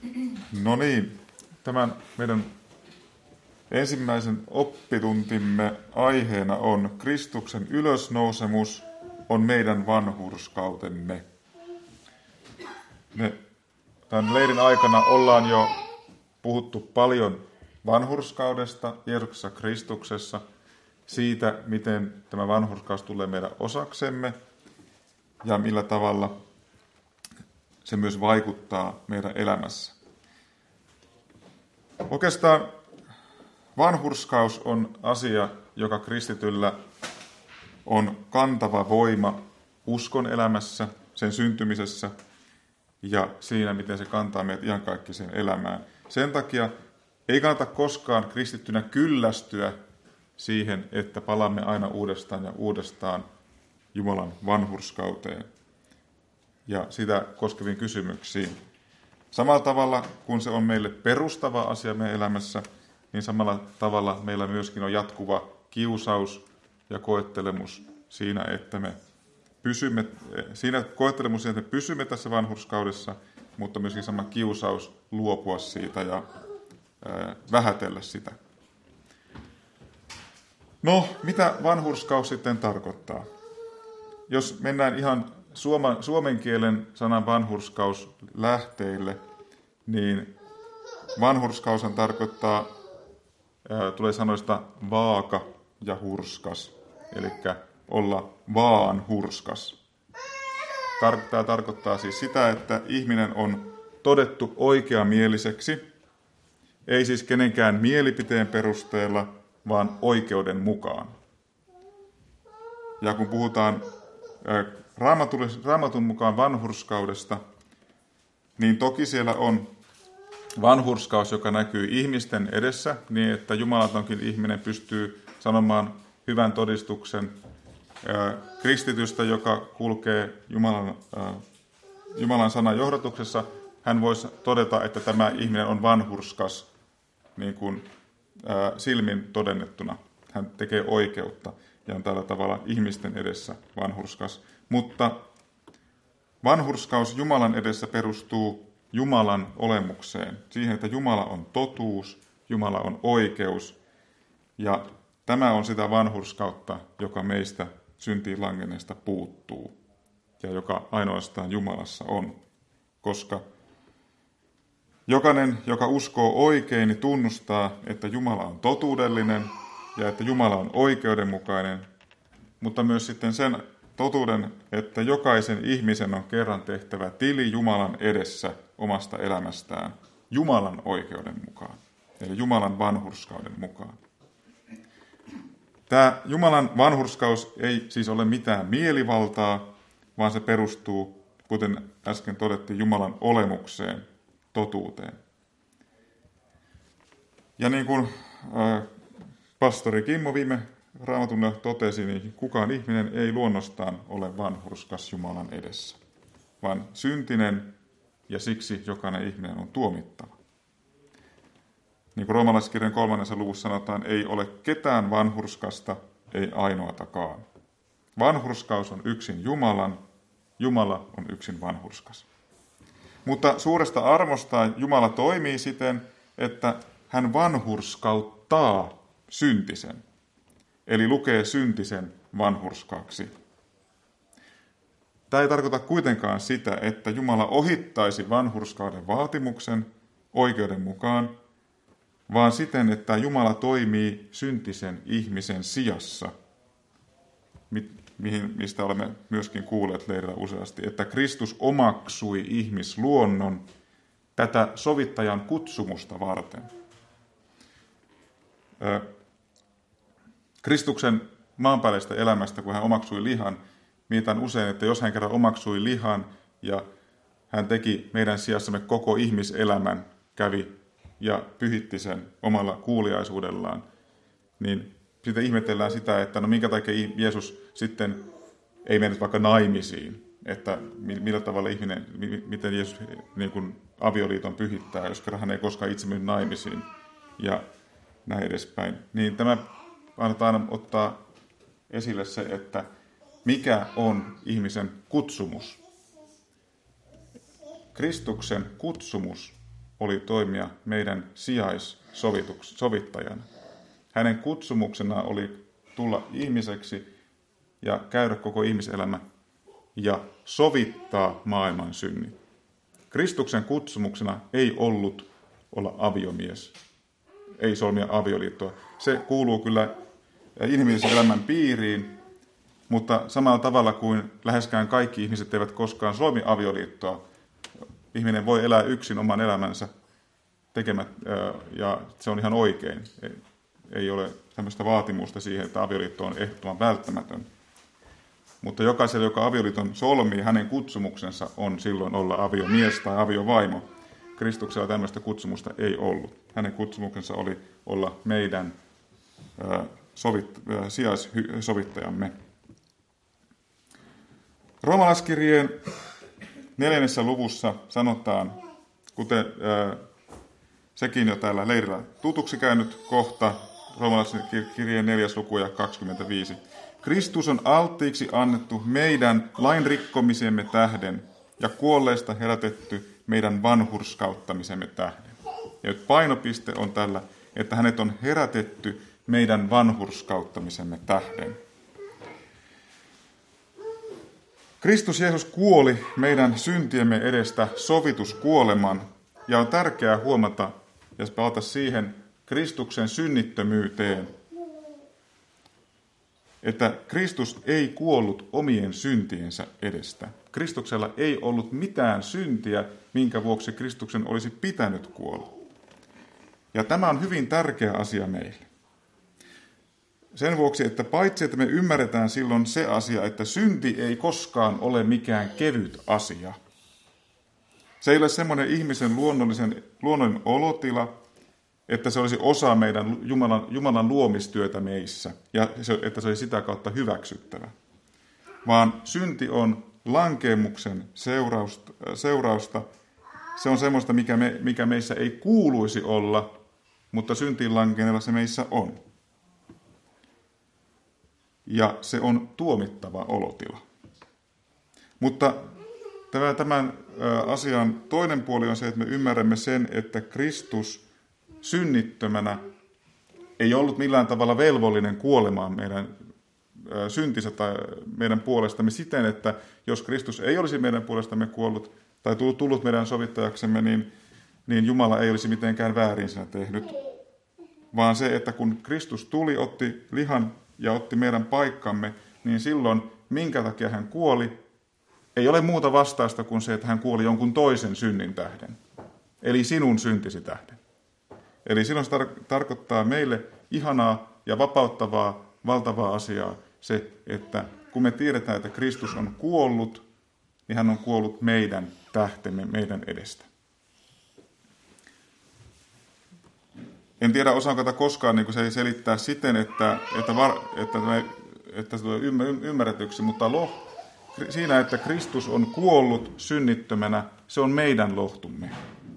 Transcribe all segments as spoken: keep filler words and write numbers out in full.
No niin, tämän meidän ensimmäisen oppituntimme aiheena on Kristuksen ylösnousemus on meidän vanhurskautemme. Me tämän leirin aikana ollaan jo puhuttu paljon vanhurskaudesta Jeesuksessa Kristuksessa, siitä miten tämä vanhurskaus tulee meidän osaksemme ja millä tavalla se myös vaikuttaa meidän elämässä. Oikeastaan vanhurskaus on asia, joka kristityllä on kantava voima uskon elämässä, sen syntymisessä ja siinä, miten se kantaa meidät iankaikkiseen elämään. Sen takia ei kannata koskaan kristittynä kyllästyä siihen, että palaamme aina uudestaan ja uudestaan Jumalan vanhurskauteen ja sitä koskeviin kysymyksiin. Samalla tavalla, kun se on meille perustava asia meidän elämässä, niin samalla tavalla meillä myöskin on jatkuva kiusaus ja koettelemus siinä, että me pysymme, siinä koettelemus siinä, että me pysymme tässä vanhurskaudessa, mutta myöskin sama kiusaus luopua siitä ja ää, vähätellä sitä. No, mitä vanhurskaus sitten tarkoittaa? Jos mennään ihan suoma, suomen kielen sanan vanhurskaus lähteille, niin vanhurskaushan tarkoittaa, ää, tulee sanoista vaaka ja hurskas, eli olla vaan hurskas. Tämä tarkoittaa siis sitä, että ihminen on todettu oikeamieliseksi, ei siis kenenkään mielipiteen perusteella, vaan oikeuden mukaan. Ja kun puhutaan Raamatun mukaan vanhurskaudesta, niin toki siellä on vanhurskaus, joka näkyy ihmisten edessä, niin että jumalatonkin ihminen pystyy sanomaan hyvän todistuksen kristitystä, joka kulkee Jumalan, Jumalan sanan johdatuksessa. Hän voisi todeta, että tämä ihminen on vanhurskas niin kuin silmin todennettuna. Hän tekee oikeutta ja on tällä tavalla ihmisten edessä vanhurskas. Mutta vanhurskaus Jumalan edessä perustuu Jumalan olemukseen, siihen, että Jumala on totuus, Jumala on oikeus. Ja tämä on sitä vanhurskautta, joka meistä syntiin langenneesta puuttuu ja joka ainoastaan Jumalassa on. Koska jokainen, joka uskoo oikein, niin tunnustaa, että Jumala on totuudellinen ja että Jumala on oikeudenmukainen, mutta myös sitten sen totuuden, että jokaisen ihmisen on kerran tehtävä tili Jumalan edessä omasta elämästään Jumalan oikeuden mukaan, eli Jumalan vanhurskauden mukaan. Tämä Jumalan vanhurskaus ei siis ole mitään mielivaltaa, vaan se perustuu, kuten äsken todettiin, Jumalan olemukseen, totuuteen. Ja niin kuin äh, pastori Kimmo viime Raamatulla totesi, niin kukaan ihminen ei luonnostaan ole vanhurskas Jumalan edessä, vaan syntinen ja siksi jokainen ihminen on tuomittava. Niin kuin roomalaiskirjan kolmannessa luvussa sanotaan, ei ole ketään vanhurskasta, ei ainoatakaan. Vanhurskaus on yksin Jumalan, Jumala on yksin vanhurskas. Mutta suuresta armostaan Jumala toimii siten, että hän vanhurskauttaa syntisen, eli lukee syntisen vanhurskaaksi. Tämä ei tarkoita kuitenkaan sitä, että Jumala ohittaisi vanhurskauden vaatimuksen oikeuden mukaan, vaan siten, että Jumala toimii syntisen ihmisen sijassa, mihin, mistä olemme myöskin kuulleet leirillä useasti, että Kristus omaksui ihmisluonnon tätä sovittajan kutsumusta varten. Kristuksen maanpäällisestä elämästä, kun hän omaksui lihan, mietitään usein, että jos hän kerran omaksui lihan ja hän teki meidän sijassamme koko ihmiselämän, kävi ja pyhitti sen omalla kuuliaisuudellaan, niin sitten ihmetellään sitä, että no minkä takia Jeesus sitten ei mennyt vaikka naimisiin, että millä tavalla ihminen, miten Jeesus niin kuin avioliiton pyhittää, jos kerran hän ei koskaan itse mennyt naimisiin ja näin edespäin. Niin tämä annetaan ottaa esille se, että mikä on ihmisen kutsumus. Kristuksen kutsumus oli toimia meidän sijaissovittajana. Hänen kutsumuksena oli tulla ihmiseksi ja käydä koko ihmiselämä ja sovittaa maailman synnit. Kristuksen kutsumuksena ei ollut olla aviomies, ei solmia avioliittoa. Se kuuluu kyllä inhimillisen elämän piiriin, mutta samalla tavalla kuin läheskään kaikki ihmiset eivät koskaan solmi avioliittoa, ihminen voi elää yksin oman elämänsä tekemät, ja se on ihan oikein. Ei ole tämmöistä vaatimusta siihen, että avioliitto on ehdottoman välttämätön. Mutta jokaiselle, joka avioliiton solmii, hänen kutsumuksensa on silloin olla aviomies tai aviovaimo. Kristuksella tämmöistä kutsumusta ei ollut. Hänen kutsumuksensa oli olla meidän sovit, sijaissovittajamme. Roomalaiskirjeen neljännessä luvussa sanotaan, kuten ää, sekin jo täällä leirillä tutuksi käynyt kohta, Roomalaiskirjeen neljäs luku ja kaksikymmentäviisi. Kristus on alttiiksi annettu meidän lain rikkomisemme tähden ja kuolleista herätetty meidän vanhurskauttamisemme tähden. Ja nyt painopiste on tällä, että hänet on herätetty meidän vanhurskauttamisemme tähden. Kristus Jeesus kuoli meidän syntiemme edestä sovituskuoleman, ja on tärkeää huomata, jos palata siihen Kristuksen synnittömyyteen, että Kristus ei kuollut omien syntiensä edestä. Kristuksella ei ollut mitään syntiä, minkä vuoksi Kristuksen olisi pitänyt kuolla. Ja tämä on hyvin tärkeä asia meille. Sen vuoksi, että paitsi että me ymmärretään silloin se asia, että synti ei koskaan ole mikään kevyt asia. Se ei ole semmoinen ihmisen luonnollisen, luonnollinen olotila, että se olisi osa meidän Jumalan, Jumalan luomistyötä meissä, ja se, että se olisi sitä kautta hyväksyttävä. Vaan synti on lankeemuksen seurausta. seurausta. Se on semmoista, mikä, me, mikä meissä ei kuuluisi olla, mutta syntiin lankeneella se meissä on. Ja se on tuomittava olotila. Mutta tämän asian toinen puoli on se, että me ymmärrämme sen, että Kristus synnittömänä ei ollut millään tavalla velvollinen kuolemaan meidän syntinsä tai meidän puolestamme siten, että jos Kristus ei olisi meidän puolestamme kuollut tai tullut meidän sovittajaksemme, niin, niin Jumala ei olisi mitenkään väärin siinä tehnyt. Vaan se, että kun Kristus tuli, otti lihan ja otti meidän paikkamme, niin silloin minkä takia hän kuoli, ei ole muuta vastausta kuin se, että hän kuoli jonkun toisen synnin tähden. Eli sinun syntisi tähden. Eli silloin se tar- tarkoittaa meille ihanaa ja vapauttavaa, valtavaa asiaa se, että kun me tiedetään, että Kristus on kuollut, niin hän on kuollut meidän tähtemme, meidän edestä. En tiedä, osaanko tätä koskaan niin se selittää siten, että, että, var, että, me, että se tulee ymmärretyksi, mutta loh, siinä, että Kristus on kuollut synnittömänä, se on meidän lohtumme.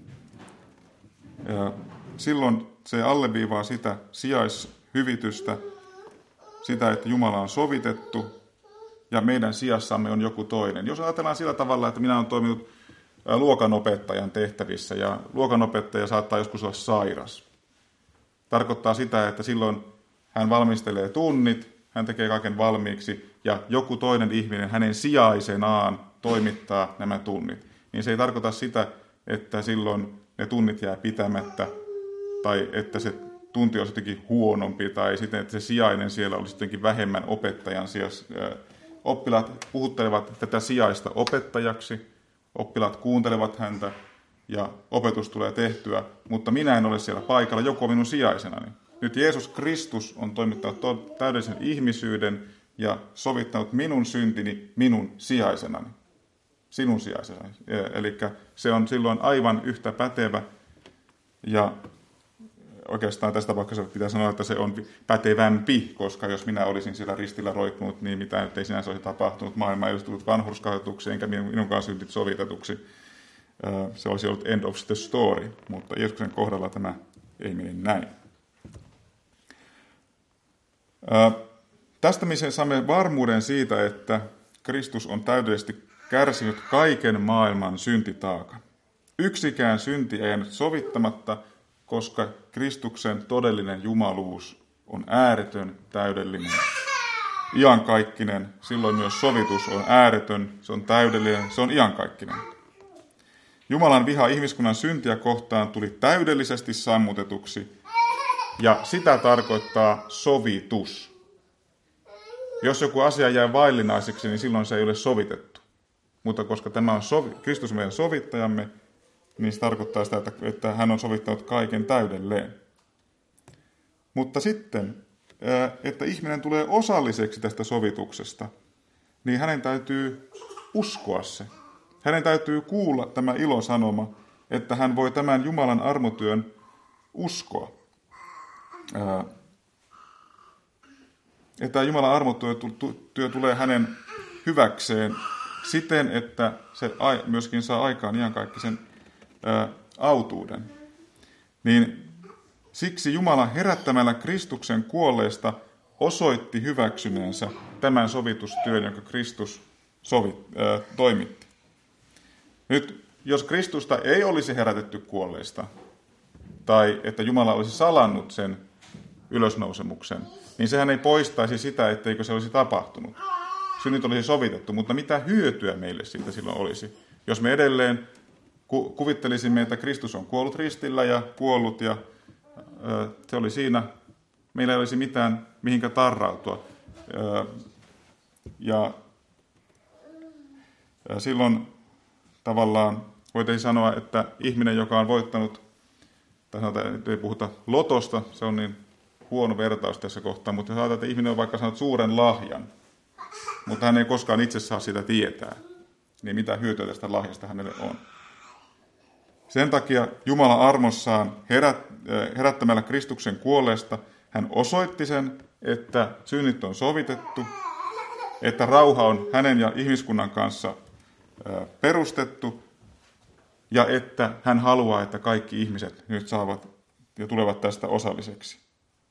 Ja silloin se alleviivaa sitä sijaishyvitystä, sitä, että Jumala on sovitettu ja meidän sijassamme on joku toinen. Jos ajatellaan sillä tavalla, että minä olen toiminut luokanopettajan tehtävissä ja luokanopettaja saattaa joskus olla sairas. Tarkoittaa sitä, että silloin hän valmistelee tunnit, hän tekee kaiken valmiiksi ja joku toinen ihminen hänen sijaisenaan toimittaa nämä tunnit. Niin se ei tarkoita sitä, että silloin ne tunnit jää pitämättä tai että se tunti olisi jotenkin huonompi tai sitten, että se sijainen siellä olisi jotenkin vähemmän opettajan sijassa. Oppilaat puhuttelevat tätä sijaista opettajaksi, oppilaat kuuntelevat häntä ja opetus tulee tehtyä, mutta minä en ole siellä paikalla, joku on minun sijaisenani. Nyt Jeesus Kristus on toimittanut täydellisen ihmisyyden ja sovittanut minun syntini minun sijaisenani. Sinun sijaisenani. Eli se on silloin aivan yhtä pätevä ja oikeastaan tästä tapauksessa pitää sanoa, että se on pätevämpi, koska jos minä olisin siellä ristillä roikkunut, niin mitä nyt ei sinänsä olisi tapahtunut. Maailma ei olisi tullut vanhurskautuksi, enkä minunkaan syntit sovitetuksi. Se olisi ollut end of the story, mutta Jeesuksen kohdalla tämä ei mene näin. Tästä me saamme varmuuden siitä, että Kristus on täydellisesti kärsinyt kaiken maailman syntitaakan. yksikään synti ei jäänyt sovittamatta, koska Kristuksen todellinen jumaluus on ääretön, täydellinen, iankaikkinen. Silloin myös sovitus on ääretön, se on täydellinen, se on iankaikkinen. Jumalan viha ihmiskunnan syntiä kohtaan tuli täydellisesti sammutetuksi, ja sitä tarkoittaa sovitus. Jos joku asia jää vaillinaiseksi, niin silloin se ei ole sovitettu. Mutta koska tämä on sovi, Kristus meidän sovittajamme, niin se tarkoittaa sitä, että, että hän on sovittanut kaiken täydelleen. Mutta sitten, että ihminen tulee osalliseksi tästä sovituksesta, niin hänen täytyy uskoa se. Hänen täytyy kuulla tämä ilosanoma, että hän voi tämän Jumalan armotyön uskoa. Että Jumalan armotyö tulee hänen hyväkseen siten, että se myöskin saa aikaan iankaikkisen autuuden. Niin siksi Jumala herättämällä Kristuksen kuolleista osoitti hyväksyneensä tämän sovitustyön, jonka Kristus sovi, äh, toimitti. Nyt, jos Kristusta ei olisi herätetty kuolleista, tai että Jumala olisi salannut sen ylösnousemuksen, niin sehän ei poistaisi sitä, etteikö se olisi tapahtunut. Synnit olisi sovitettu, mutta mitä hyötyä meille siitä silloin olisi? Jos me edelleen ku- kuvittelisimme, että Kristus on kuollut ristillä ja kuollut, ja ö, se oli siinä, meillä ei olisi mitään mihinkä tarrautua. Ö, ja, ja silloin tavallaan voitaisiin sanoa, että ihminen, joka on voittanut, tai sanotaan, että ei puhuta lotosta, se on niin huono vertaus tässä kohtaa, mutta jos ajatellaan, että ihminen on vaikka saanut suuren lahjan, mutta hän ei koskaan itse saa sitä tietää, niin mitä hyötyä tästä lahjasta hänelle on. Sen takia Jumala armossaan herät, herättämällä Kristuksen kuolleesta, hän osoitti sen, että synnit on sovitettu, että rauha on hänen ja ihmiskunnan kanssa perustettu, ja että hän haluaa, että kaikki ihmiset nyt saavat ja tulevat tästä osalliseksi.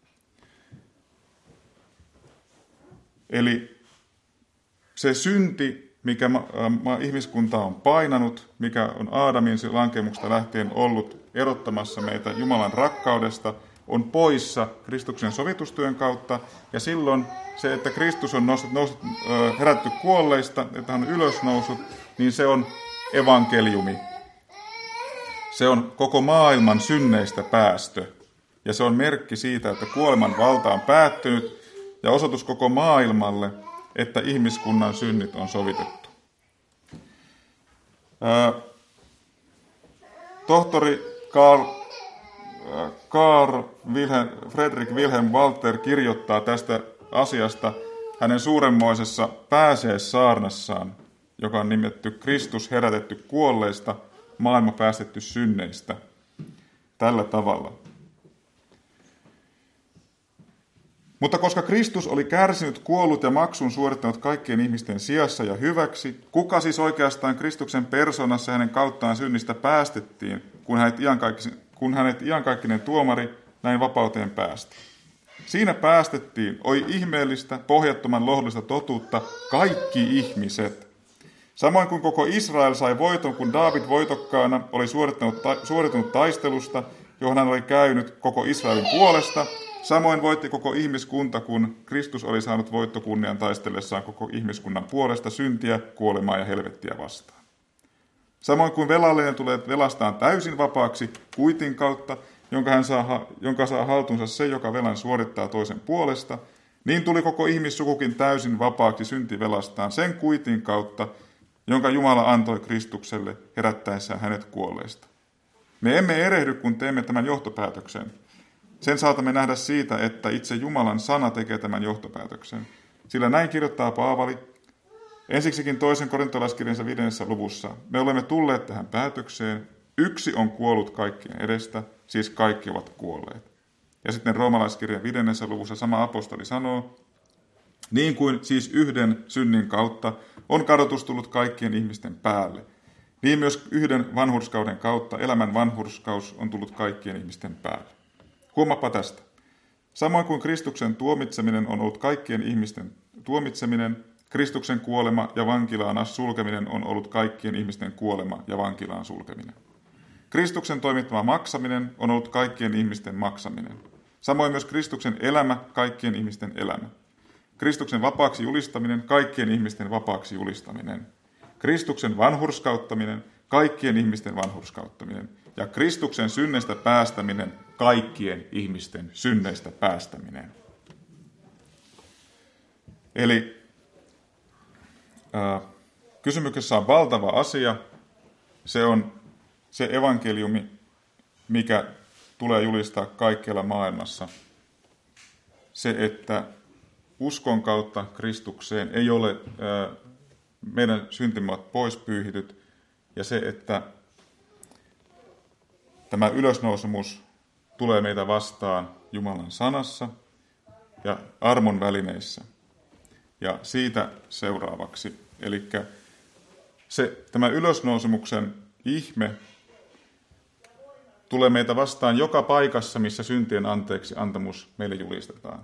Eli se synti, mikä ma- ma- ihmiskunta on painanut, mikä on Aadamin lankemuksesta lähtien ollut erottamassa meitä Jumalan rakkaudesta, on poissa Kristuksen sovitustyön kautta. Ja silloin se, että Kristus on noussut, noussut, herätty kuolleista, että hän on ylösnousut, niin se on evankeliumi. Se on koko maailman synneistä päästö. Ja se on merkki siitä, että kuoleman valta on päättynyt ja osoitus koko maailmalle, että ihmiskunnan synnit on sovitettu. Ää, tohtori Karl, ää, Karl Wilhelm, Fredrik Wilhelm Walter kirjoittaa tästä asiasta hänen suuremmoisessa pääseessaarnassaan, joka on nimetty Kristus herätetty kuolleista, maailma päästetty synneistä, tällä tavalla. Mutta koska Kristus oli kärsinyt, kuollut ja maksun suorittanut kaikkien ihmisten sijassa ja hyväksi, kuka siis oikeastaan Kristuksen persoonassa hänen kauttaan synnistä päästettiin, kun hänet, kun hänet iankaikkinen tuomari näin vapauteen päästi? Siinä päästettiin, oi ihmeellistä, pohjattoman lohdullista totuutta, kaikki ihmiset. Samoin kuin koko Israel sai voiton, kun Daavid voitokkaana oli suorittanut, ta- suoritunut taistelusta, johon hän oli käynyt koko Israelin puolesta, samoin voitti koko ihmiskunta, kun Kristus oli saanut voittokunnian taistellessaan koko ihmiskunnan puolesta syntiä, kuolemaa ja helvettiä vastaan. Samoin kuin velallinen tulee velastaan täysin vapaaksi kuitin kautta, jonka, hän saa, jonka saa haltuunsa se, joka velan suorittaa toisen puolesta, niin tuli koko ihmissukukin täysin vapaaksi syntivelastaan sen kuitin kautta, jonka Jumala antoi Kristukselle herättäessään hänet kuolleista. Me emme erehdy, kun teemme tämän johtopäätöksen. Sen saatamme nähdä siitä, että itse Jumalan sana tekee tämän johtopäätöksen. Sillä näin kirjoittaa Paavali ensiksikin toisen korintolaiskirjansa viidennessä luvussa. Me olemme tulleet tähän päätökseen. Yksi on kuollut kaikkien edestä, siis kaikki ovat kuolleet. Ja sitten roomalaiskirjan viidennessä luvussa sama apostoli sanoo, niin kuin siis yhden synnin kautta on kadotus tullut kaikkien ihmisten päälle. Niin myös yhden vanhurskauden kautta elämän vanhurskaus on tullut kaikkien ihmisten päälle. Huomapa tästä. Samoin kuin Kristuksen tuomitseminen on ollut kaikkien ihmisten tuomitseminen, Kristuksen kuolema ja vankilaan sulkeminen on ollut kaikkien ihmisten kuolema ja vankilaan sulkeminen. Kristuksen toimittama maksaminen on ollut kaikkien ihmisten maksaminen. Samoin myös Kristuksen elämä, kaikkien ihmisten elämä. Kristuksen vapaaksi julistaminen, kaikkien ihmisten vapaaksi julistaminen. Kristuksen vanhurskauttaminen, kaikkien ihmisten vanhurskauttaminen. Ja Kristuksen synneistä päästäminen, kaikkien ihmisten synneistä päästäminen. Eli äh, kysymyksessä on valtava asia. Se on se evankeliumi, mikä tulee julistaa kaikkialla maailmassa. Se, että uskon kautta Kristukseen ei ole ää, meidän syntimme ovat pois pyyhityt, ja se, että tämä ylösnousemus tulee meitä vastaan Jumalan sanassa ja armon välineissä. Ja siitä seuraavaksi, eli se, tämä ylösnousemuksen ihme tulee meitä vastaan joka paikassa, missä syntien anteeksi antamus meille julistetaan.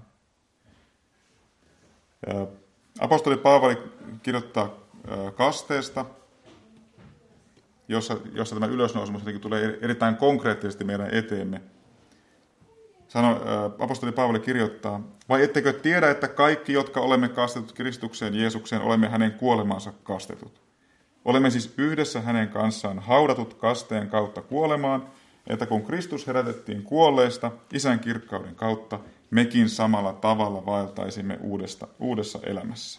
Apostoli Paavali kirjoittaa kasteesta, jossa, jossa tämä ylösnousemus tulee erittäin konkreettisesti meidän eteemme. Sano, apostoli Paavali kirjoittaa, vai ettekö tiedä, että kaikki, jotka olemme kastetut Kristukseen Jeesukseen, olemme hänen kuolemaansa kastetut. Olemme siis yhdessä hänen kanssaan haudatut kasteen kautta kuolemaan, että kun Kristus herätettiin kuolleista Isän kirkkauden kautta, mekin samalla tavalla vaeltaisimme uudesta, uudessa elämässä.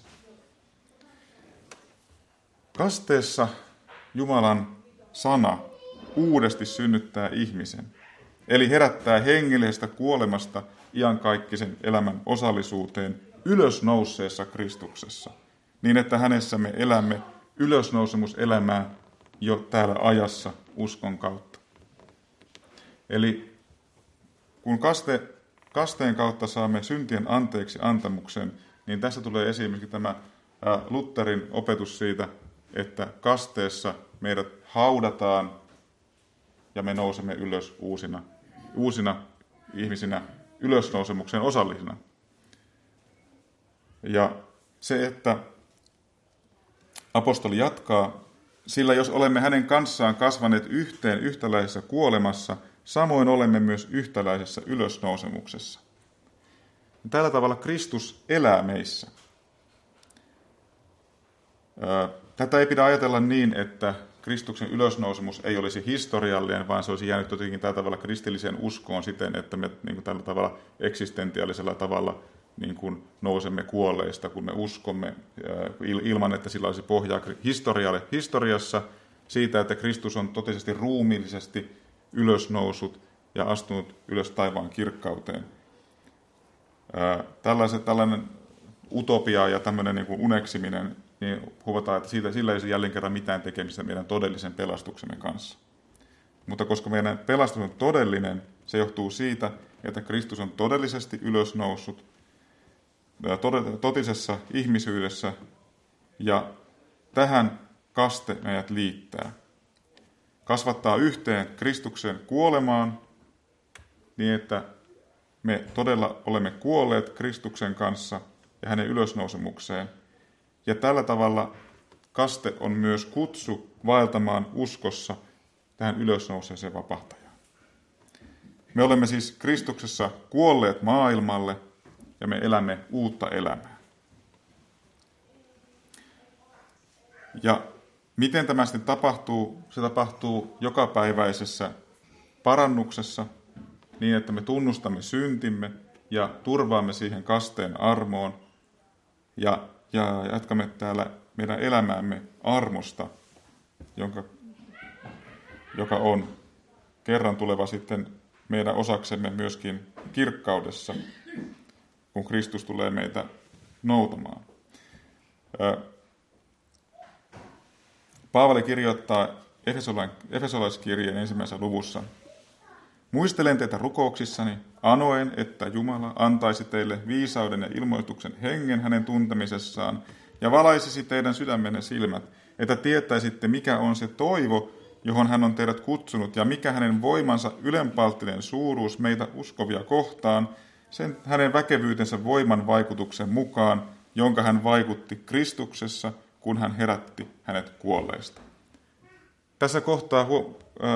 Kasteessa Jumalan sana uudesti synnyttää ihmisen, eli herättää hengellisestä kuolemasta iankaikkisen elämän osallisuuteen ylösnouseessa Kristuksessa, niin että hänessä me elämme ylösnousemuselämää jo täällä ajassa uskon kautta. Eli kun kaste, kasteen kautta saamme syntien anteeksi antamuksen, niin tässä tulee esimerkiksi tämä Lutherin opetus siitä, että kasteessa meidät haudataan ja me nousemme ylös uusina, uusina ihmisinä ylösnousemuksen osallisina. Ja se, että apostoli jatkaa, sillä jos olemme hänen kanssaan kasvaneet yhteen yhtäläisessä kuolemassa, samoin olemme myös yhtäläisessä ylösnousemuksessa. Tällä tavalla Kristus elää meissä. Tätä ei pidä ajatella niin, että Kristuksen ylösnousemus ei olisi historiallinen, vaan se olisi jäänyt jotenkin tällä tavalla kristilliseen uskoon siten, että me niin kuin tällä tavalla eksistentiaalisella tavalla niin kuin nousemme kuolleista, kun me uskomme ilman, että sillä olisi pohjaa historiassa siitä, että Kristus on totisesti ruumiillisesti ylösnousut ja astunut ylös taivaan kirkkauteen. Tällaiset, tällainen utopia ja tämmöinen niin kuin uneksiminen, niin huomataan, että siitä, sillä ei ole jälleen kerran mitään tekemistä meidän todellisen pelastuksemme kanssa. Mutta koska meidän pelastus on todellinen, se johtuu siitä, että Kristus on todellisesti ylösnoussut totisessa ihmisyydessä, ja tähän kaste meidät liittää. Kasvattaa yhteen Kristuksen kuolemaan, niin että me todella olemme kuolleet Kristuksen kanssa ja hänen ylösnousemukseen. Ja tällä tavalla kaste on myös kutsu vaeltamaan uskossa tähän ylösnouseeseen vapahtajaan. Me olemme siis Kristuksessa kuolleet maailmalle ja me elämme uutta elämää. Ja miten tämä sitten tapahtuu? Se tapahtuu jokapäiväisessä parannuksessa niin, että me tunnustamme syntimme ja turvaamme siihen kasteen armoon ja, ja jatkamme täällä meidän elämäämme armosta, jonka, joka on kerran tuleva sitten meidän osaksemme myöskin kirkkaudessa, kun Kristus tulee meitä noutamaan. Paavali kirjoittaa Efesolaiskirjeen ensimmäisessä luvussa: muistelen teitä rukouksissani, anoen, että Jumala antaisi teille viisauden ja ilmoituksen hengen hänen tuntemisessaan ja valaisisi teidän sydämenne silmät, että tietäisitte, mikä on se toivo, johon hän on teidät kutsunut, ja mikä hänen voimansa ylenpalttinen suuruus meitä uskovia kohtaan, sen hänen väkevyytensä voiman vaikutuksen mukaan, jonka hän vaikutti Kristuksessa, kun hän herätti hänet kuolleista. Tässä kohtaa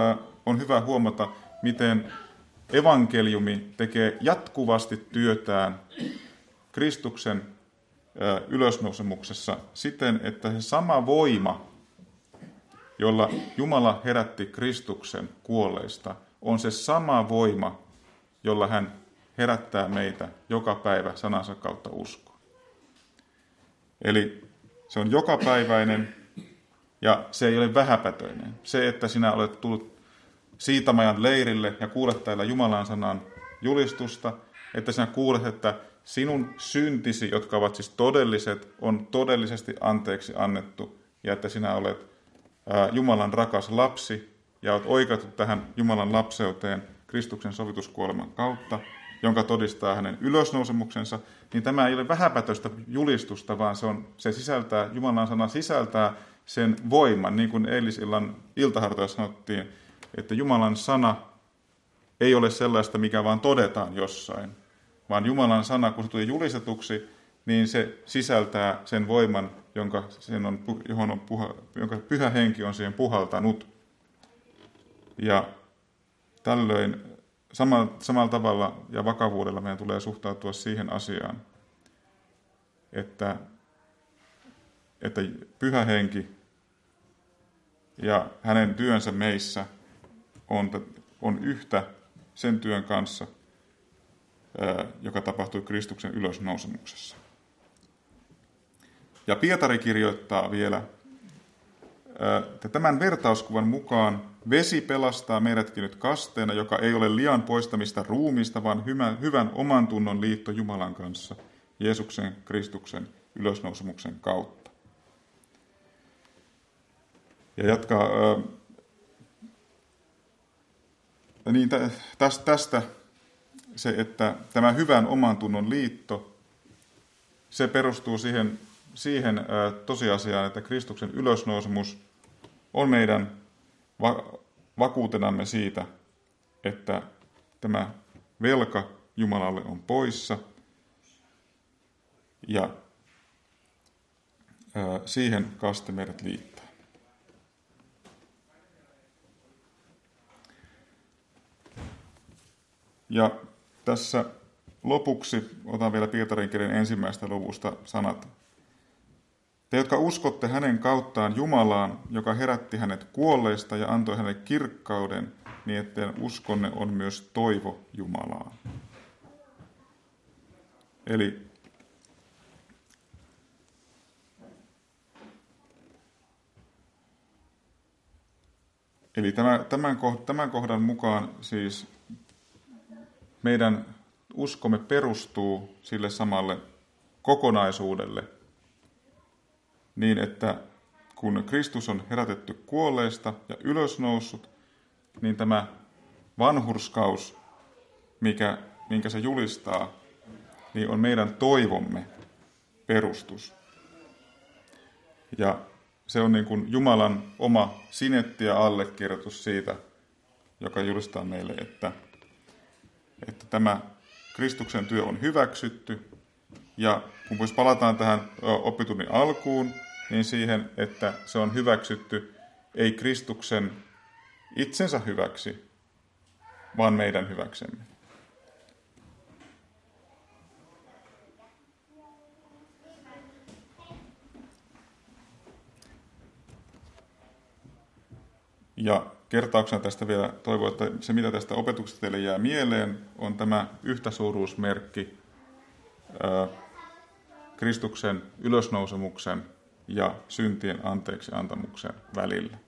on hyvä huomata, miten evankeliumi tekee jatkuvasti työtään Kristuksen ylösnousemuksessa siten, että se sama voima, jolla Jumala herätti Kristuksen kuolleista, on se sama voima, jolla hän herättää meitä joka päivä sanansa kautta uskoon. Eli se on jokapäiväinen ja se ei ole vähäpätöinen. Se, että sinä olet tullut Siitamajan leirille ja kuulet täällä Jumalan sanan julistusta, että sinä kuulet, että sinun syntisi, jotka ovat siis todelliset, on todellisesti anteeksi annettu ja että sinä olet ää, Jumalan rakas lapsi ja olet oikeutettu tähän Jumalan lapseuteen Kristuksen sovituskuoleman kautta, jonka todistaa hänen ylösnousemuksensa, niin tämä ei ole vähäpätöistä julistusta, vaan se, on, se sisältää, Jumalan sana sisältää sen voiman, niin kuin eilisillan iltahartoja sanottiin, että Jumalan sana ei ole sellaista, mikä vaan todetaan jossain, vaan Jumalan sana, kun se tuli julistetuksi, niin se sisältää sen voiman, jonka, sen on, johon on puha, jonka Pyhä Henki on siihen puhaltanut. Ja tällöin samalla, samalla tavalla ja vakavuudella meidän tulee suhtautua siihen asiaan, että, että Pyhä Henki ja hänen työnsä meissä on, on yhtä sen työn kanssa, joka tapahtui Kristuksen ylösnousemuksessa. Ja Pietari kirjoittaa vielä, että tämän vertauskuvan mukaan vesi pelastaa meidätkin nyt kasteena, joka ei ole lian poistamista ruumiista, vaan hyvän oman tunnon liitto Jumalan kanssa Jeesuksen Kristuksen ylösnousemuksen kautta. Ja jatkaa, niin tästä se, että tämä hyvän oman tunnon liitto, se perustuu siihen, siihen tosiasiaan, että Kristuksen ylösnousemus on meidän va- vakuutenamme siitä, että tämä velka Jumalalle on poissa ja siihen kaste meidät liittää. Ja tässä lopuksi otan vielä Pietarin kirjan ensimmäistä luvusta sanat. Te, jotka uskotte hänen kauttaan Jumalaan, joka herätti hänet kuolleista ja antoi hänelle kirkkauden, niin että uskonne on myös toivo Jumalaan. Eli Eli tämän, tämän kohdan mukaan siis meidän uskomme perustuu sille samalle kokonaisuudelle, niin että kun Kristus on herätetty kuolleista ja ylösnoussut, niin tämä vanhurskaus, mikä, minkä se julistaa, niin on meidän toivomme perustus. Ja se on niin kuin Jumalan oma sinetti ja allekirjoitus siitä, joka julistaa meille, että, että tämä Kristuksen työ on hyväksytty. Ja kun myös palataan tähän oppitunnin alkuun, niin siihen, että se on hyväksytty ei Kristuksen itsensä hyväksi, vaan meidän hyväksemme. Ja kertauksena tästä vielä toivon, että se mitä tästä opetuksesta teille jää mieleen, on tämä yhtäsuuruusmerkki ää, Kristuksen ylösnousemuksen ja syntien anteeksi antamuksen välillä.